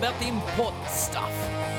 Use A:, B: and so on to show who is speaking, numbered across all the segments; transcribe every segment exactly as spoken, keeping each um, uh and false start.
A: about the important stuff.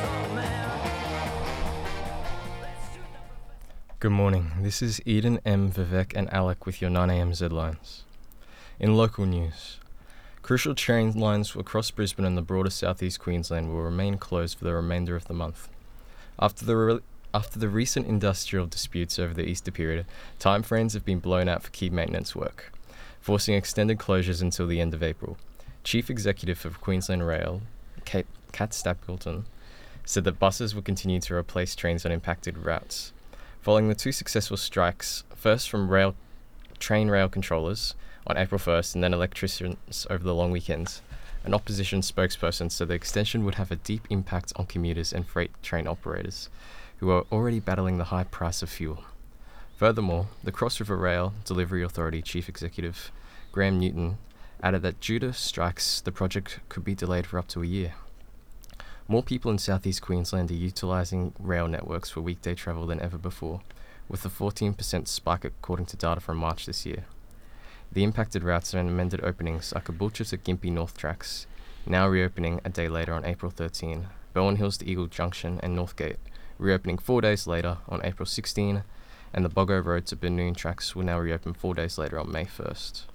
B: Good morning, this is Eden, M, Vivek and Alec with your nine a m Zlines. In local news, crucial train lines across Brisbane and the broader southeast Queensland will remain closed for the remainder of the month. After the re- after the recent industrial disputes over the Easter period, timeframes have been blown out for key maintenance work, forcing extended closures until the end of April. Chief Executive of Queensland Rail, Kate, Kat Stapleton, said that buses will continue to replace trains on impacted routes. Following the two successful strikes, first from rail train rail controllers on April first and then electricians over the long weekends, an opposition spokesperson said the extension would have a deep impact on commuters and freight train operators, who are already battling the high price of fuel. Furthermore, the Cross River Rail Delivery Authority Chief Executive Graham Newton added that due to strikes, the project could be delayed for up to a year. More people in southeast Queensland are utilising rail networks for weekday travel than ever before, with a fourteen percent spike according to data from March this year. The impacted routes and amended openings are Caboolture to Gympie North Tracks, now reopening a day later on April thirteenth, Bowen Hills to Eagle Junction and Northgate, reopening four days later on April sixteenth, and the Boggo Road to Benoon Tracks will now reopen four days later on May first.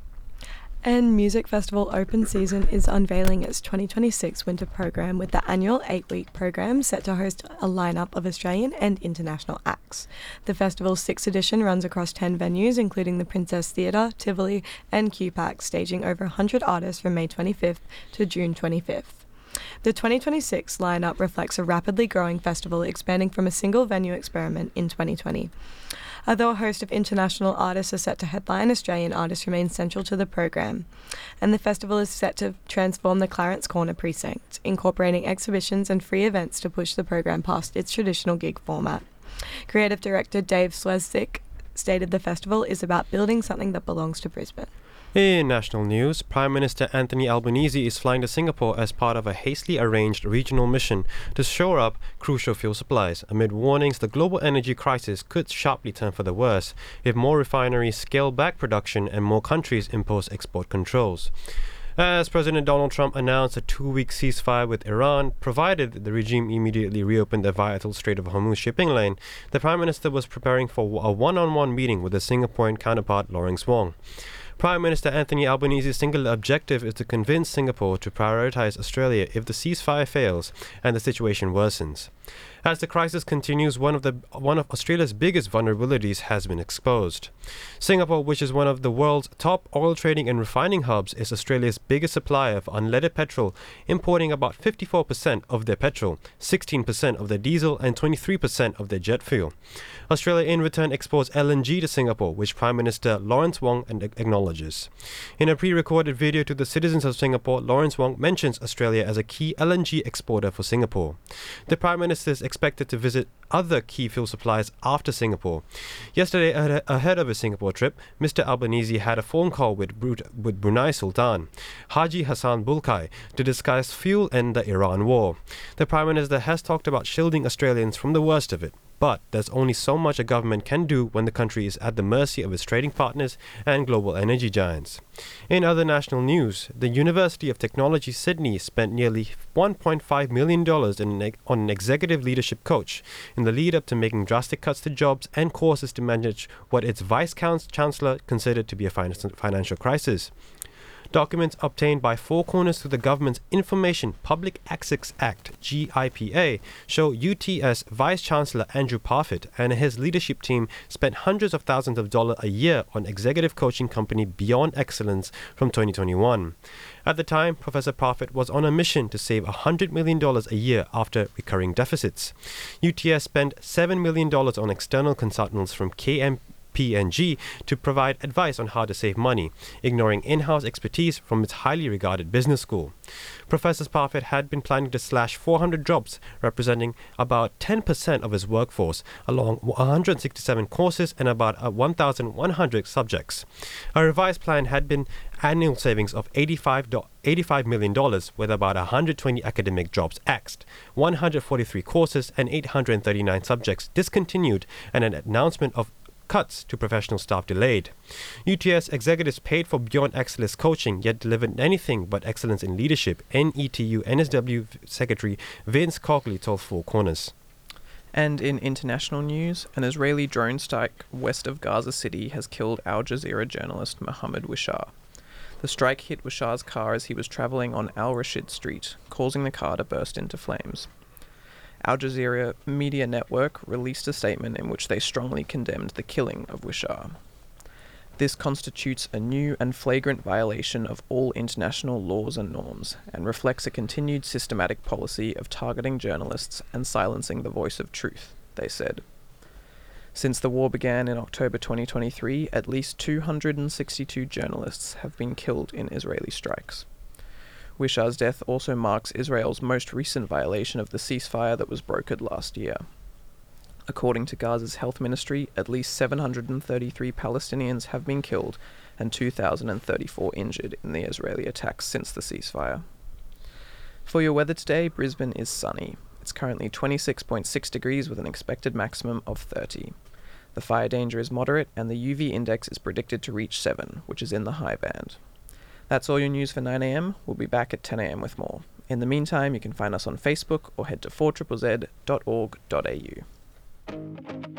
C: And Music Festival Open Season is unveiling its twenty twenty-six winter program with the annual eight-week program set to host a lineup of Australian and international acts. The festival's sixth edition runs across ten venues, including the Princess Theatre, Tivoli and Q PAC, staging over one hundred artists from May twenty-fifth to June twenty-fifth. The twenty twenty-six lineup reflects a rapidly growing festival expanding from a single venue experiment in twenty twenty. Although a host of international artists are set to headline, Australian artists remain central to the program, and the festival is set to transform the Clarence Corner precinct, incorporating exhibitions and free events to push the program past its traditional gig format. Creative director Dave Slezzik stated the festival is about building something that belongs to Brisbane.
D: In national news, Prime Minister Anthony Albanese is flying to Singapore as part of a hastily arranged regional mission to shore up crucial fuel supplies amid warnings the global energy crisis could sharply turn for the worse if more refineries scale back production and more countries impose export controls. As President Donald Trump announced a two-week ceasefire with Iran, provided the regime immediately reopened the vital Strait of Hormuz shipping lane, the Prime Minister was preparing for a one-on-one meeting with his Singaporean counterpart Lawrence Wong. Prime Minister Anthony Albanese's single objective is to convince Singapore to prioritise Australia if the ceasefire fails and the situation worsens. As the crisis continues, one of the one of Australia's biggest vulnerabilities has been exposed. Singapore, which is one of the world's top oil trading and refining hubs, is Australia's biggest supplier of unleaded petrol, importing about fifty-four percent of their petrol, sixteen percent of their diesel and twenty-three percent of their jet fuel. Australia in return exports L N G to Singapore, which Prime Minister Lawrence Wong acknowledges. In a pre-recorded video to the citizens of Singapore, Lawrence Wong mentions Australia as a key L N G exporter for Singapore. The Prime Minister is expected to visit other key fuel suppliers after Singapore. Yesterday, ahe- ahead of his Singapore trip, Mister Albanese had a phone call with, Bru- with Brunei Sultan Haji Hassan Bulkai to discuss fuel and the Iran war. The Prime Minister has talked about shielding Australians from the worst of it. But there's only so much a government can do when the country is at the mercy of its trading partners and global energy giants. In other national news, the University of Technology Sydney spent nearly one point five million dollars in an, on an executive leadership coach in the lead up to making drastic cuts to jobs and courses to manage what its vice-chancellor considered to be a financial crisis. Documents obtained by Four Corners through the government's Information Public Access Act (G I P A) show U T S Vice-Chancellor Andrew Parfitt and his leadership team spent hundreds of thousands of dollars a year on executive coaching company Beyond Excellence from twenty twenty-one. At the time, Professor Parfitt was on a mission to save one hundred million dollars a year after recurring deficits. U T S spent seven million dollars on external consultants from K M P and G to provide advice on how to save money, ignoring in-house expertise from its highly regarded business school. Professor Parfitt had been planning to slash four hundred jobs, representing about ten percent of his workforce, along one hundred sixty-seven courses and about one thousand one hundred subjects. A revised plan had been annual savings of eighty-five million dollars, with about one hundred twenty academic jobs axed, one hundred forty-three courses and eight hundred thirty-nine subjects discontinued, and an announcement of cuts to professional staff delayed. U T S executives paid for beyond excellence coaching yet delivered anything but excellence in leadership, N E T U N S W Secretary Vince Cogley told Four Corners.
A: And in international news, an Israeli drone strike west of Gaza City has killed Al Jazeera journalist Mohammed Wishar. The strike hit Wishar's car as he was travelling on Al Rashid Street, causing the car to burst into flames. Al Jazeera Media Network released a statement in which they strongly condemned the killing of Wishar. This constitutes a new and flagrant violation of all international laws and norms, and reflects a continued systematic policy of targeting journalists and silencing the voice of truth, they said. Since the war began in October twenty twenty-three, at least two hundred sixty-two journalists have been killed in Israeli strikes. Wishar's death also marks Israel's most recent violation of the ceasefire that was brokered last year. According to Gaza's health ministry, at least seven hundred thirty-three Palestinians have been killed and two thousand thirty-four injured in the Israeli attacks since the ceasefire. For your weather today, Brisbane is sunny. It's currently twenty-six point six degrees with an expected maximum of thirty. The fire danger is moderate and the U V index is predicted to reach seven, which is in the high band. That's all your news for nine a.m. We'll be back at ten a.m. with more. In the meantime, you can find us on Facebook or head to four Z Z Z dot org dot a u.